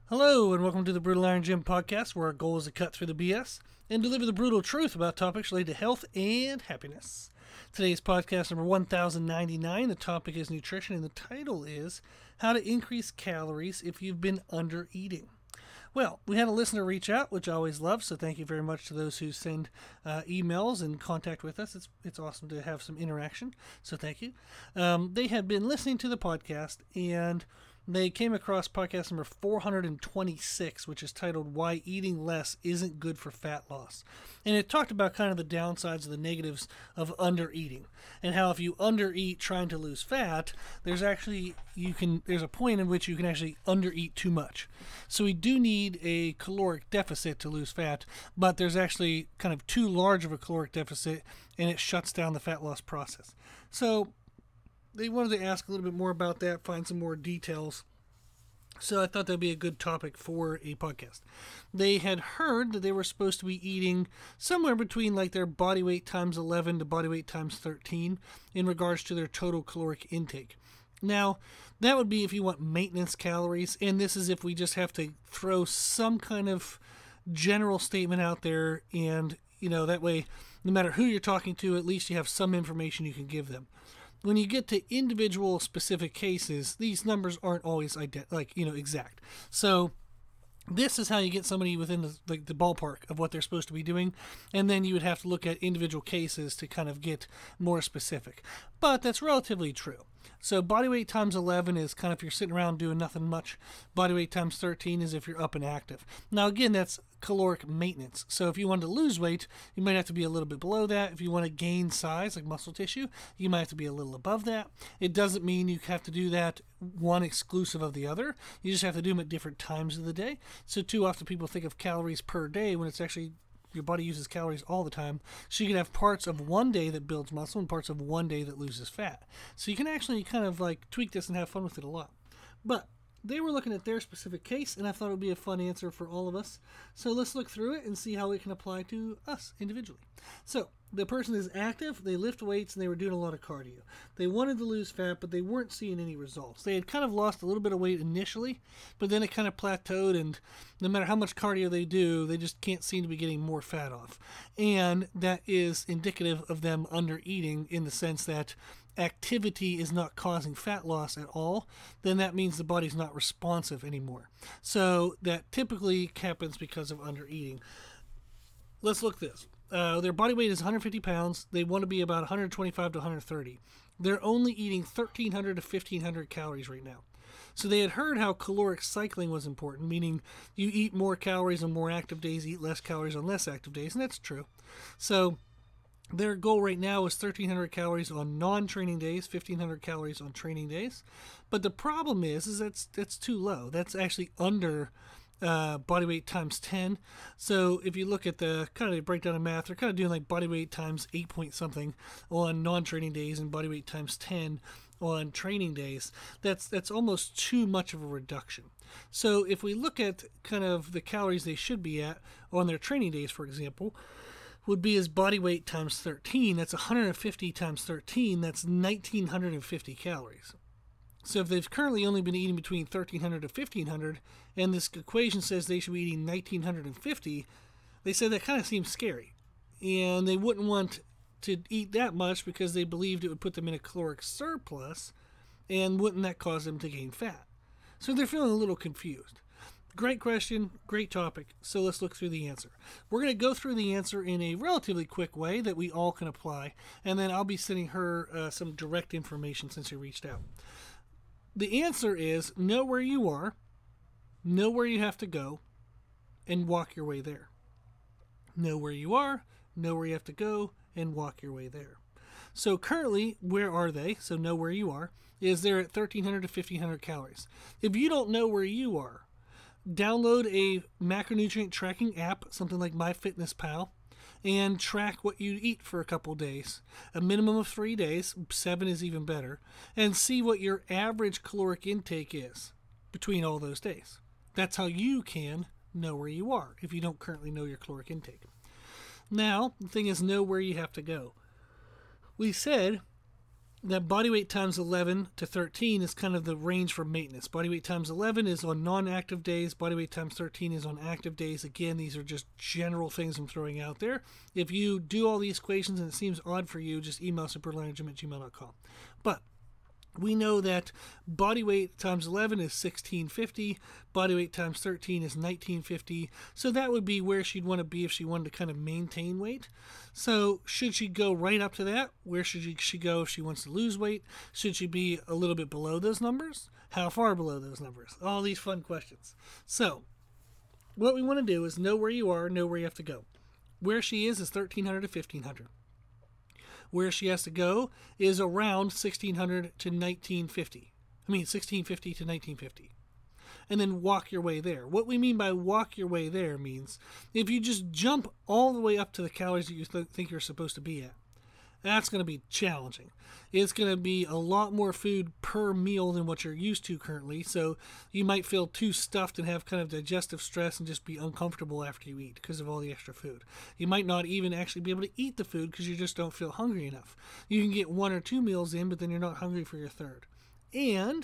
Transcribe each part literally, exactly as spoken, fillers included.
Hello, and welcome to the Brutal Iron Gym podcast, where our goal is to cut through the B S and deliver the brutal truth about topics related to health and happiness. Today's podcast number one thousand ninety-nine. The topic is nutrition, and the title is How to Increase Calories If You've Been Under Eating. Well, we had a listener reach out, which I always love, so thank you very much to those who send uh, emails and contact with us. It's it's awesome to have some interaction, so thank you. Um, they had been listening to the podcast, and they came across podcast number four hundred twenty-six, which is titled Why Eating Less Isn't Good for Fat Loss. And it talked about kind of the downsides of the negatives of undereating, and how if you undereat trying to lose fat, there's actually you can there's a point in which you can actually undereat too much. So we do need a caloric deficit to lose fat, but there's actually kind of too large of a caloric deficit, and it shuts down the fat loss process. So they wanted to ask a little bit more about that, find some more details. So I thought that'd be a good topic for a podcast. They had heard that they were supposed to be eating somewhere between like their body weight times eleven to body weight times thirteen in regards to their total caloric intake. Now, that would be if you want maintenance calories, and this is if we just have to throw some kind of general statement out there, and, you know, that way, no matter who you're talking to, at least you have some information you can give them. When you get to individual specific cases, these numbers aren't always ident- like, you know, exact. So this is how you get somebody within the, the, the ballpark of what they're supposed to be doing, and then you would have to look at individual cases to kind of get more specific. But that's relatively true. So body weight times eleven is kind of if you're sitting around doing nothing much. Body weight times thirteen is if you're up and active. Now, again, that's caloric maintenance. So if you want to lose weight, you might have to be a little bit below that. If you want to gain size, like muscle tissue, you might have to be a little above that. It doesn't mean you have to do that one exclusive of the other. You just have to do them at different times of the day. So too often people think of calories per day when it's actually your body uses calories all the time. So you can have parts of one day that builds muscle and parts of one day that loses fat. So you can actually kind of like tweak this and have fun with it a lot. But they were looking at their specific case, and I thought it would be a fun answer for all of us. So let's look through it and see how it can apply to us individually. So the person is active, they lift weights, and they were doing a lot of cardio. They wanted to lose fat, but they weren't seeing any results. They had kind of lost a little bit of weight initially, but then it kind of plateaued, and no matter how much cardio they do, they just can't seem to be getting more fat off. And that is indicative of them under eating in the sense that activity is not causing fat loss at all, then that means the body's not responsive anymore. So that typically happens because of under eating. Let's look at this. Uh, their body weight is one hundred fifty pounds. They want to be about one hundred twenty-five to one hundred thirty. They're only eating thirteen hundred to fifteen hundred calories right now. So they had heard how caloric cycling was important, meaning you eat more calories on more active days, eat less calories on less active days, and that's true. So their goal right now is thirteen hundred calories on non-training days, fifteen hundred calories on training days. But the problem is, is that's that's too low. That's actually under uh, body weight times ten. So if you look at the kind of breakdown of math, they're kind of doing like body weight times eight point something on non-training days and body weight times ten on training days. That's that's almost too much of a reduction. So if we look at kind of the calories they should be at on their training days, for example, would be his body weight times thirteen. That's one hundred fifty times thirteen. That's one thousand nine hundred fifty calories. So if they've currently only been eating between thirteen hundred to fifteen hundred, and this equation says they should be eating one thousand nine hundred fifty, they said that kind of seems scary. And they wouldn't want to eat that much because they believed it would put them in a caloric surplus, and wouldn't that cause them to gain fat? So they're feeling a little confused. Great question, great topic. So let's look through the answer. We're going to go through the answer in a relatively quick way that we all can apply, and then I'll be sending her uh, some direct information since she reached out. The answer is know where you are, know where you have to go, and walk your way there. Know where you are, know where you have to go, and walk your way there. So currently, where are they? So know where you are. Is they're at thirteen hundred to fifteen hundred calories. If you don't know where you are, download a macronutrient tracking app, something like MyFitnessPal, and track what you eat for a couple days. A minimum of three days, seven is even better, and see what your average caloric intake is between all those days. That's how you can know where you are if you don't currently know your caloric intake. Now, the thing is, know where you have to go. We said that body weight times eleven to thirteen is kind of the range for maintenance. Body weight times eleven is on non-active days. Body weight times thirteen is on active days. Again, these are just general things I'm throwing out there. If you do all these equations and it seems odd for you, just email superlearninggym at gmail dot com. But we know that body weight times eleven is sixteen fifty, body weight times thirteen is nineteen fifty, so that would be where she'd want to be if she wanted to kind of maintain weight. So should she go right up to that? Where should she, she go if she wants to lose weight? Should she be a little bit below those numbers? How far below those numbers? All these fun questions. So what we want to do is know where you are, know where you have to go. Where she is is thirteen hundred to fifteen hundred. Where she has to go is around sixteen hundred to nineteen fifty. I mean, sixteen fifty to nineteen fifty. And then walk your way there. What we mean by walk your way there means if you just jump all the way up to the calories that you th- think you're supposed to be at, that's going to be challenging. It's going to be a lot more food per meal than what you're used to currently, so you might feel too stuffed and have kind of digestive stress and just be uncomfortable after you eat because of all the extra food. You might not even actually be able to eat the food because you just don't feel hungry enough. You can get one or two meals in, but then you're not hungry for your third. And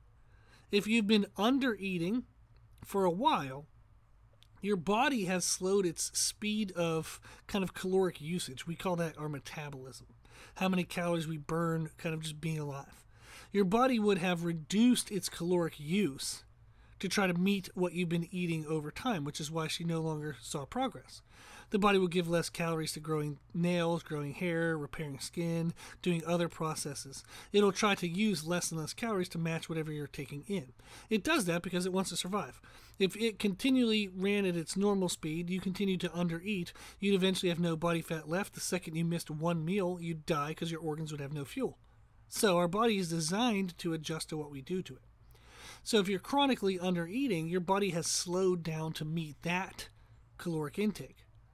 if you've been under eating for a while, your body has slowed its speed of kind of caloric usage. We call that our metabolism. How many calories we burn kind of just being alive. Your body would have reduced its caloric use to try to meet what you've been eating over time, which is why she no longer saw progress. The body will give less calories to growing nails, growing hair, repairing skin, doing other processes. It'll try to use less and less calories to match whatever you're taking in. It does that because it wants to survive. If it continually ran at its normal speed, you continue to undereat, you'd eventually have no body fat left. The second you missed one meal, you'd die because your organs would have no fuel. So our body is designed to adjust to what we do to it. So if you're chronically undereating, your body has slowed down to meet that caloric intake.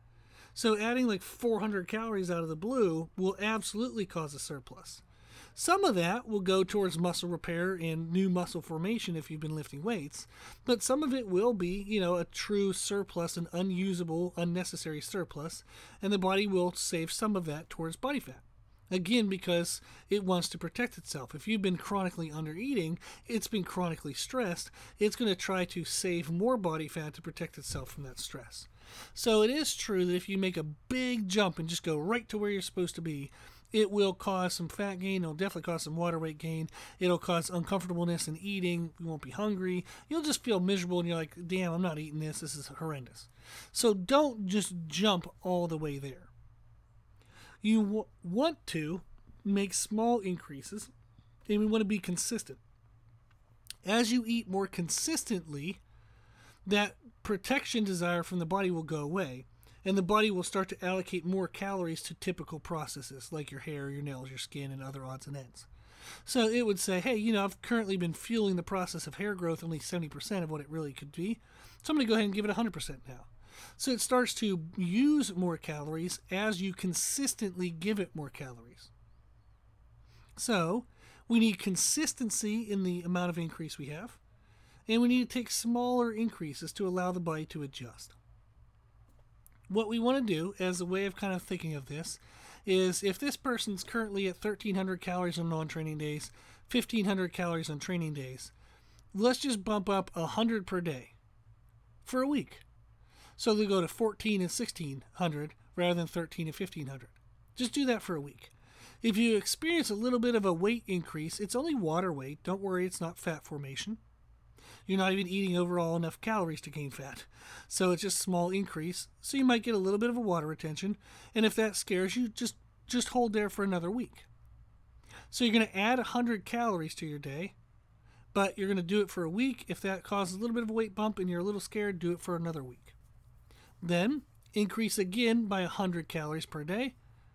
So adding like four hundred calories out of the blue will absolutely cause a surplus. Some of that will go towards muscle repair and new muscle formation if you've been lifting weights, but some of it will be, you know, a true surplus, an unusable, unnecessary surplus, and the body will save some of that towards body fat. Again, because it wants to protect itself. If you've been chronically undereating, it's been chronically stressed, it's going to try to save more body fat to protect itself from that stress. So it is true that if you make a big jump and just go right to where you're supposed to be, it will cause some fat gain. It'll definitely cause some water weight gain. It'll cause uncomfortableness in eating. You won't be hungry. You'll just feel miserable and you're like, damn, I'm not eating this. This is horrendous. So don't just jump all the way there. You w- want to make small increases, and we want to be consistent. As you eat more consistently, that protection desire from the body will go away, and the body will start to allocate more calories to typical processes like your hair, your nails, your skin, and other odds and ends. So it would say, hey, you know, I've currently been fueling the process of hair growth only seventy percent of what it really could be, so I'm going to go ahead and give it one hundred percent now. So it starts to use more calories as you consistently give it more calories. So we need consistency in the amount of increase we have, and we need to take smaller increases to allow the body to adjust. What we want to do as a way of kind of thinking of this is if this person's currently at thirteen hundred calories on non-training days, fifteen hundred calories on training days, let's just bump up one hundred per day for a week. So they go to fourteen and sixteen hundred rather than thirteen and fifteen hundred. Just do that for a week. If you experience a little bit of a weight increase, it's only water weight. Don't worry, it's not fat formation. You're not even eating overall enough calories to gain fat. So it's just a small increase. So you might get a little bit of a water retention. And if that scares you, just, just hold there for another week. So you're going to add one hundred calories to your day, but you're going to do it for a week. If that causes a little bit of a weight bump and you're a little scared, do it for another week. Then increase again by one hundred calories per day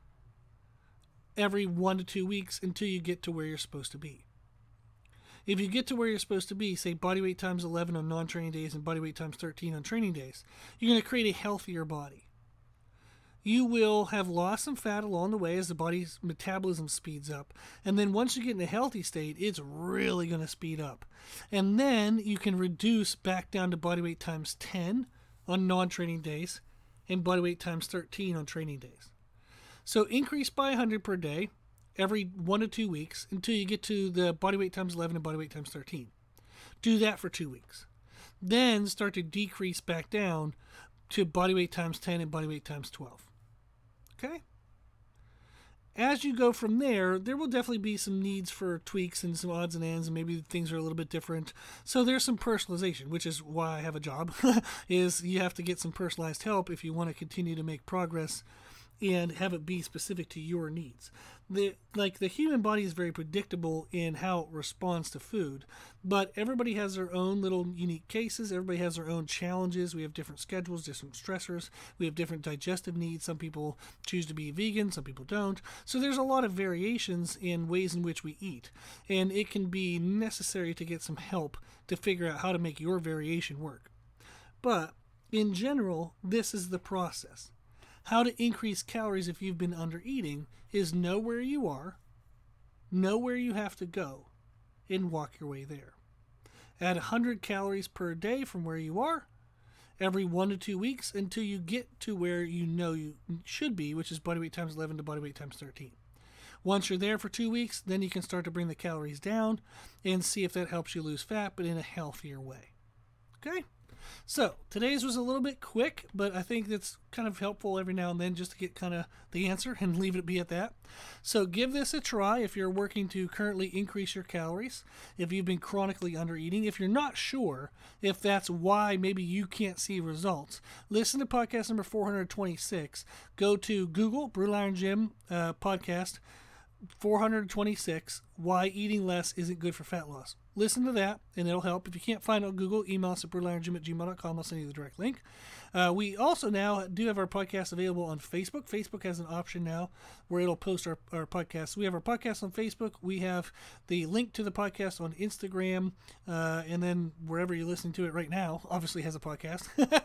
every one to two weeks until you get to where you're supposed to be. If you get to where you're supposed to be, say body weight times eleven on non-training days and body weight times thirteen on training days, you're going to create a healthier body. You will have lost some fat along the way as the body's metabolism speeds up. And then once you get in a healthy state, it's really going to speed up. And then you can reduce back down to body weight times ten on non-training days and body weight times thirteen on training days. So increase by one hundred per day, every one to two weeks until you get to the body weight times eleven and body weight times thirteen. Do that for two weeks. Then start to decrease back down to body weight times ten and body weight times twelve. Okay? As you go from there, there will definitely be some needs for tweaks and some odds and ends, and maybe things are a little bit different. So there's some personalization, which is why I have a job, is you have to get some personalized help if you want to continue to make progress and have it be specific to your needs. The, like the human body is very predictable in how it responds to food, but everybody has their own little unique cases. Everybody has their own challenges. We have different schedules, different stressors. We have different digestive needs. Some people choose to be vegan, some people don't. So there's a lot of variations in ways in which we eat, and it can be necessary to get some help to figure out how to make your variation work. But in general, this is the process. How to increase calories if you've been under eating is know where you are, know where you have to go, and walk your way there. Add one hundred calories per day from where you are every one to two weeks until you get to where you know you should be, which is body weight times eleven to body weight times thirteen. Once you're there for two weeks, then you can start to bring the calories down and see if that helps you lose fat, but in a healthier way. Okay? So, today's was a little bit quick, but I think that's kind of helpful every now and then just to get kind of the answer and leave it be at that. So, give this a try if you're working to currently increase your calories, if you've been chronically under eating. If you're not sure if that's why maybe you can't see results, listen to podcast number four hundred twenty-six. Go to Google, Brutal Iron Gym uh, podcast four hundred twenty-six, Why Eating Less Isn't Good for Fat Loss. Listen to that, and it'll help. If you can't find it on Google, email us at brutal iron gym at gmail dot com. I'll send you the direct link. Uh, we also now do have our podcast available on Facebook. Facebook has an option now where it'll post our, our podcast. We have our podcast on Facebook. We have the link to the podcast on Instagram, uh, and then wherever you're listening to it right now, obviously has a podcast.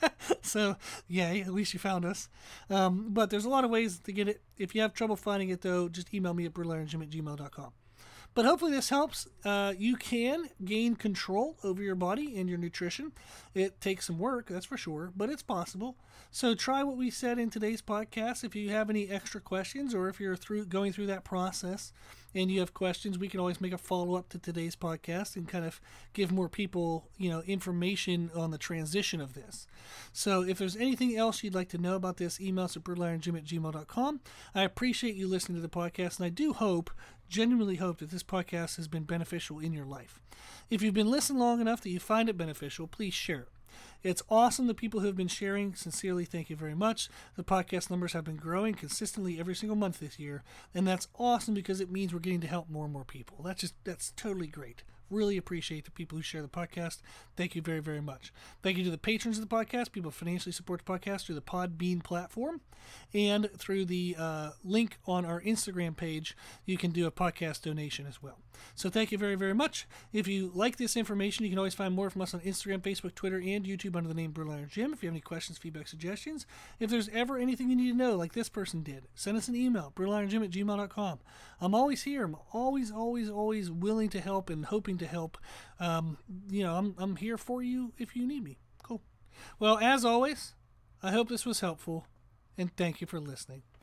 So, yay, at least you found us. Um, but there's a lot of ways to get it. If you have trouble finding it, though, just email me at brutal iron gym at gmail dot com. But hopefully this helps. Uh, you can gain control over your body and your nutrition. It takes some work, that's for sure, but it's possible. So try what we said in today's podcast. If you have any extra questions, or if you're through going through that process and you have questions, we can always make a follow-up to today's podcast and kind of give more people, you know, information on the transition of this. So if there's anything else you'd like to know about this, email us at brutal iron gym at gmail dot com. I appreciate you listening to the podcast, and I do hope, genuinely hope, that this podcast has been beneficial in your life. If you've been listening long enough that you find it beneficial, please share it. It's awesome, the people who have been sharing. Sincerely, thank you very much. The podcast numbers have been growing consistently every single month this year, and that's awesome because it means we're getting to help more and more people. That's just, that's totally great. Really appreciate the people who share the podcast. Thank you very, very much. Thank you to the patrons of the podcast, people who financially support the podcast through the Podbean platform and through the uh, link on our Instagram page. You can do a podcast donation as well. So thank you very, very much. If you like this information, you can always find more from us on Instagram, Facebook, Twitter, and YouTube under the name Brutal Iron Gym. If you have any questions, feedback, suggestions, if there's ever anything you need to know, like this person did, send us an email, brutal iron gym at gmail dot com. I'm always here. I'm always, always, always willing to help and hoping to help. Um, you know, I'm, I'm here for you if you need me. Cool. Well, as always, I hope this was helpful, and thank you for listening.